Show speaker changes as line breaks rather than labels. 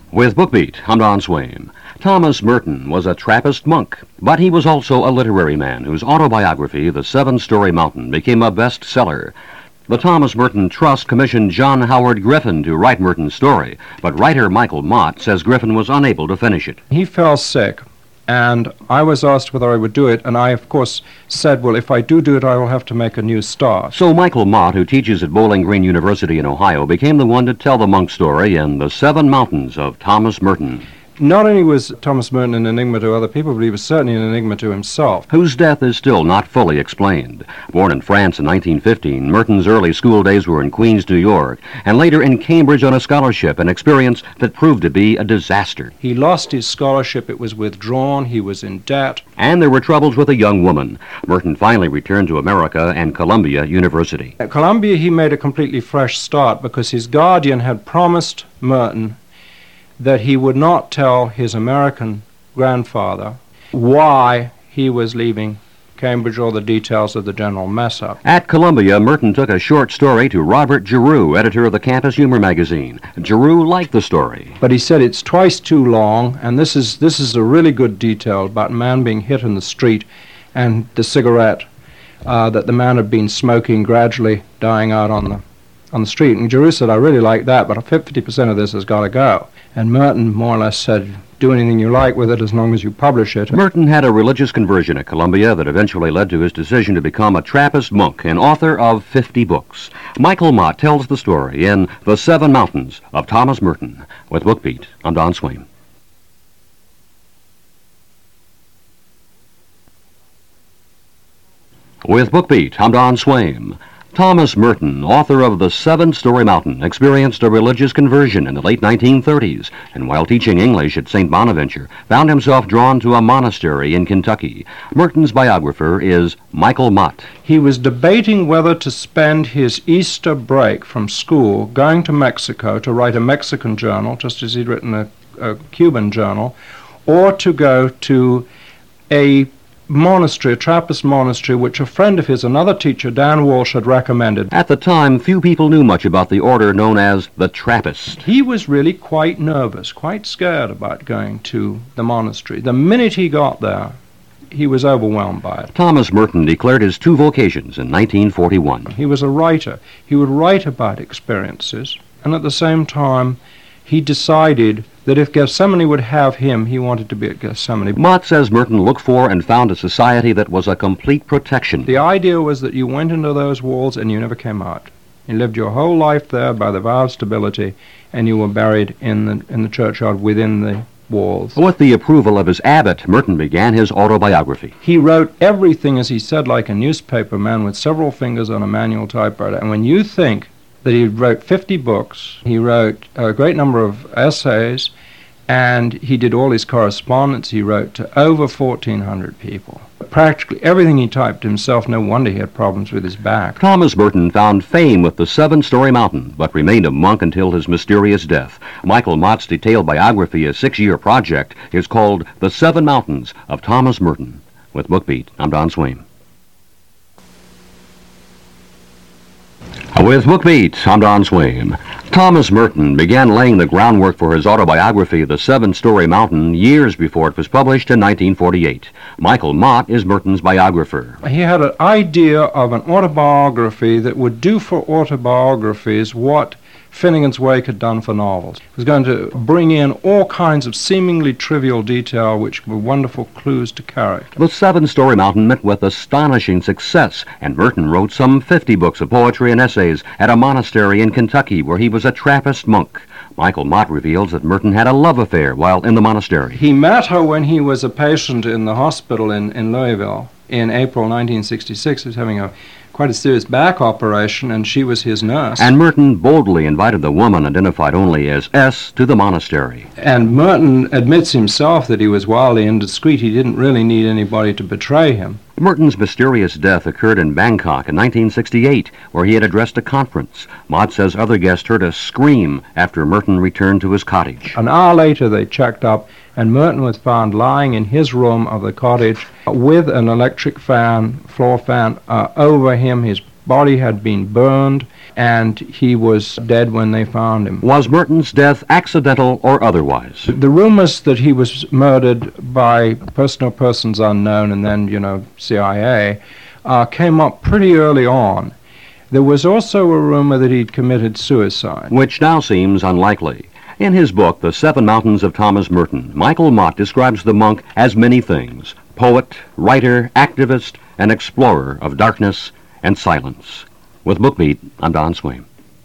With BookBeat, I'm Don Swain. Thomas Merton was a Trappist monk, but he was also a literary man whose autobiography, The Seven-Story Mountain, became a bestseller. The Thomas Merton Trust commissioned John Howard Griffin to write Merton's story, but writer Michael Mott says Griffin was unable to finish it.
He fell sick, and I was asked whether I would do it, and I, of course, said, well, if I do it, I will have to make a new start.
So Michael Mott, who teaches at Bowling Green University in Ohio, became the one to tell the monk story in The Seven Mountains of Thomas Merton.
Not only was Thomas Merton an enigma to other people, but he was certainly an enigma to himself.
Whose death is still not fully explained. Born in France in 1915, Merton's early school days were in Queens, New York, and later in Cambridge on a scholarship, an experience that proved to be a disaster.
He lost his scholarship, it was withdrawn, he was in debt.
And there were troubles with a young woman. Merton finally returned to America and Columbia University.
At Columbia, he made a completely fresh start because his guardian had promised Merton that he would not tell his American grandfather why he was leaving Cambridge or the details of the general mess-up.
At Columbia, Merton took a short story to Robert Giroux, editor of the Campus Humor magazine. Giroux liked the story,
but he said it's twice too long, and this is a really good detail about a man being hit in the street and the cigarette that the man had been smoking gradually dying out on the street. And Giroux said, I really like that, but 50% of this has got to go. And Merton more or less said, do anything you like with it as long as you publish it.
Merton had a religious conversion at Columbia that eventually led to his decision to become a Trappist monk and author of 50 books. Michael Mott tells the story in The Seven Mountains of Thomas Merton. With BookBeat, I'm Don Swain. With BookBeat, I'm Don Swain. Thomas Merton, author of The Seven-Story Mountain, experienced a religious conversion in the late 1930s, and while teaching English at St. Bonaventure, found himself drawn to a monastery in Kentucky. Merton's biographer is Michael Mott.
He was debating whether to spend his Easter break from school going to Mexico to write a Mexican journal, just as he'd written a Cuban journal, or to go to a monastery, a Trappist monastery, which a friend of his, another teacher, Dan Walsh, had recommended.
At the time, few people knew much about the order known as the Trappist.
He was really quite nervous, quite scared about going to the monastery. The minute he got there, he was overwhelmed by it.
Thomas Merton declared his two vocations in 1941.
He was a writer. He would write about experiences, and at the same time, he decided that if Gethsemane would have him, he wanted to be at Gethsemane.
Mott says Merton looked for and found a society that was a complete protection.
The idea was that you went into those walls and you never came out. You lived your whole life there by the vow of stability, and you were buried in the churchyard within the walls.
With the approval of his abbot, Merton began his autobiography.
He wrote everything, as he said, like a newspaper man with several fingers on a manual typewriter. And when you think that he wrote 50 books, he wrote a great number of essays, and he did all his correspondence. He wrote to over 1,400 people. Practically everything he typed himself. No wonder he had problems with his back.
Thomas Merton found fame with The Seven-Story Mountain, but remained a monk until his mysterious death. Michael Mott's detailed biography, a 6-year project, is called The Seven Mountains of Thomas Merton. With BookBeat, I'm Don Swain. With BookBeat, I'm Don Swain. Thomas Merton began laying the groundwork for his autobiography, The Seven-Story Mountain, years before it was published in 1948. Michael Mott is Merton's biographer.
He had an idea of an autobiography that would do for autobiographies what Finnegan's Wake had done for novels. He was going to bring in all kinds of seemingly trivial detail which were wonderful clues to character.
The Seven-Story Mountain met with astonishing success, and Merton wrote some 50 books of poetry and essays at a monastery in Kentucky where he was a Trappist monk. Michael Mott reveals that Merton had a love affair while in the monastery.
He met her when he was a patient in the hospital in Louisville in April 1966. He was having quite a serious back operation, and she was his nurse.
And Merton boldly invited the woman, identified only as S, to the monastery.
And Merton admits himself that he was wildly indiscreet. He didn't really need anybody to betray him.
Merton's mysterious death occurred in Bangkok in 1968, where he had addressed a conference. Mott says other guests heard a scream after Merton returned to his cottage.
An hour later they checked up, and Merton was found lying in his room of the cottage with an electric fan, floor fan, over him. His body had been burned, and he was dead when they found him.
Was Merton's death accidental or otherwise?
The rumors that he was murdered by persons unknown and then, CIA, came up pretty early on. There was also a rumor that he'd committed suicide.
Which now seems unlikely. In his book, The Seven Mountains of Thomas Merton, Michael Mott describes the monk as many things: poet, writer, activist, and explorer of darkness and silence. With BookBeat, I'm Don Swain.